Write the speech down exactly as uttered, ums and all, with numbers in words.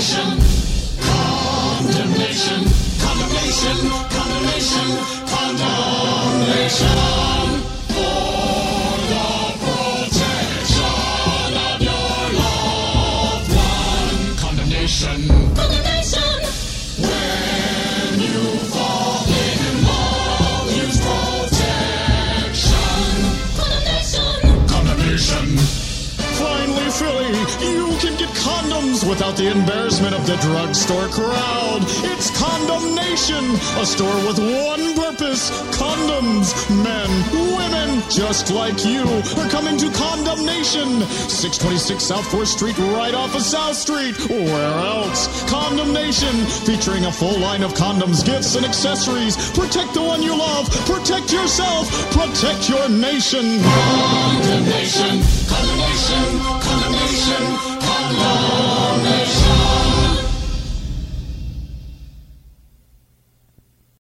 Condemnation. Condemnation. Condemnation. Condemnation. Condemnation. For the protection of your loved one. Condemnation. Condemnation. When you fall in love, use protection. Condemnation. Condemnation. Finally, Philly, you can get condoms without the embarrassment of the drugstore crowd. It's Condemnation, a store with one purpose. Condoms. Men, women, just like you, are coming to Condemnation. six twenty-six South fourth Street, right off of South Street. Where else? Condemnation, featuring a full line of condoms, gifts, and accessories. Protect the one you love. Protect yourself. Protect your nation. Condemnation. Condemnation. Condemnation.